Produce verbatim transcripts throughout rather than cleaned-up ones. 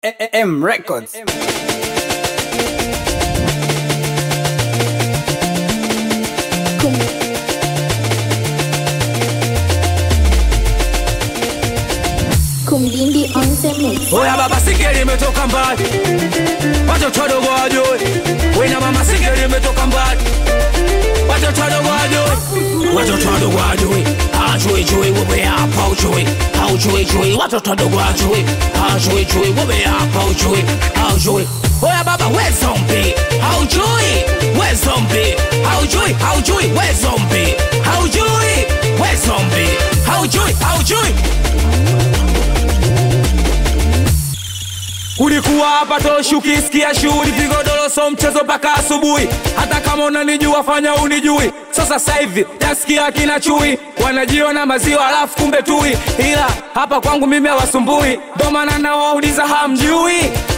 M Records. Kumdindi on the mix. Oya baba sigeli imetoka mbali, watoto wadogo wajue. Wena mama sigeli imetoka mbali, watoto wadogo wajue. Watoto wadogo wajue, hawajui jui wewe hapa ujui. Hawajui jui watoto wadogo wajue, hawajui jui wewe hapa ujui. Hawajui. Oya baba we zombie, hawajui we zombie, hawajui hawajui we zombie, hawajui we zombie, hawajui hawajui. Ulikuwa hapa toshi ukisikia shughuli vigodoro so mchezo mpaka asubuhi. Hata kama unanijua fanya unijui. So sasa hivi nasikia kina chui wanajiona maziwa alafu kumbe tui. Ila hapa kwangu mimi hawasumbui, ndo maana nawauliza hamjui.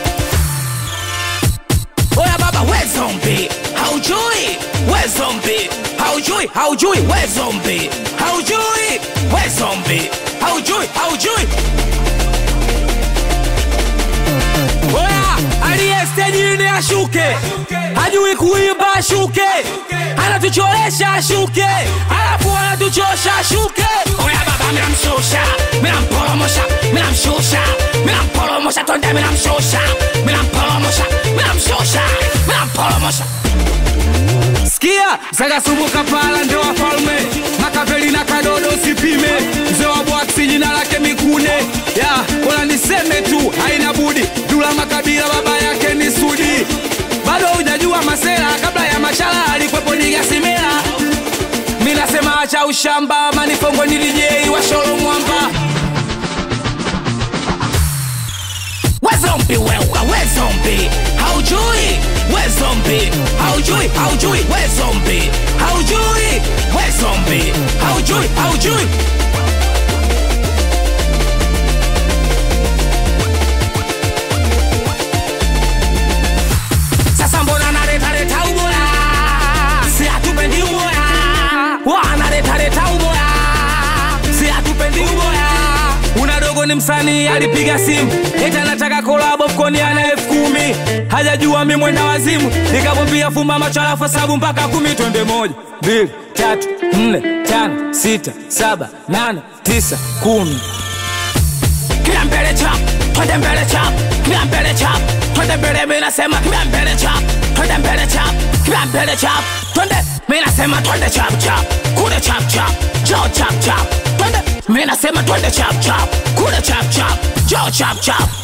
Oya baba we zombie, haujui we zombie, haujui haujui we zombie, haujui we zombie, haujui haujui. Oya, aliye stejini ashuke, hajui kuimba ashuke, anatuchoresha ashuke, alafu anatuchosha ashuke. Oya baba mina mshosha, mina mpolomosha, mina mshosha, mina mpolomosha, tonde mina mshosha, mina mpolomosha, mina mshosha, mina mpolomosha. Sikia, zaga sumuka pala ndio wafalme, Makaveli na Kadodo sipime, mzee wa Bwaksi jina lake Mikune. Ya, wala niseme tu, haina budi, Dula Makabila baba yake ni Sudi. Bado hujajua masela, kabla ya mashala alikwepo Niga Simela. Mina sema acha ushamba, manifongo ni D J wa Sholo Mwamba. We zombie wewe, we zombie, haujui we zombie, haujui haujui we zombie, haujui we zombie, haujui haujui. Sasa mbona naleta leta ubora, si hatupendi ubora. Wana leta leta ubora, si hatupendi ubora. Una dogo ni msanii alipiga simu, eti anataka collab mkoni ana elfu kumi. Hajajua mimi mwenda wazimu, nikamwambia fumba macho alafu hesabu mpaka kumi. Twende moja, mbili, tatu, nne, tano, sita, saba, nane, tisa, kumi. Kila mbele chap, twende mbele chap, kila mbele chap, twende mbele mimi nasema kila mbele chap, twende mbele chap, kila mbele chap, twende mimi nasema twende chap chap, kule chap chap, jo chap chap, twende mimi nasema twende chap chap, kule chap chap, jo chap chap.